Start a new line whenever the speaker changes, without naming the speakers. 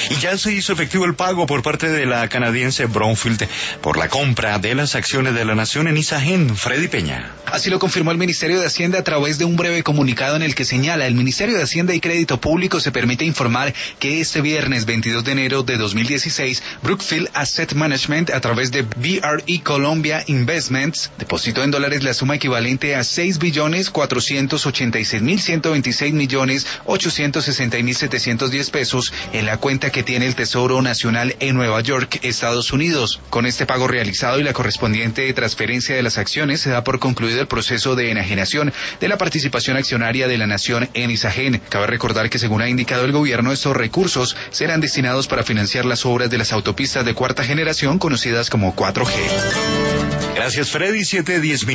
Y ya se hizo efectivo el pago por parte de la canadiense Brownfield por la compra de las acciones de la nación en Isagen. Freddy Peña.
Así lo confirmó el Ministerio de Hacienda a través de un breve comunicado en el que señala: el Ministerio de Hacienda y Crédito Público se permite informar que este viernes 22 de enero de 2016, Brookfield Asset Management, a través de BRE Colombia Investments, depositó en dólares la suma equivalente a 6.486.126.860.710 pesos en la cuenta que tiene el Tesoro Nacional en Nueva York, Estados Unidos. Con este pago realizado y la correspondiente transferencia de las acciones, se da por concluido el proceso de enajenación de la participación accionaria de la nación en Isagen. Cabe recordar que, según ha indicado el gobierno, estos recursos serán destinados para financiar las obras de las autopistas de cuarta generación conocidas como 4G.
Gracias, Freddy. 7:10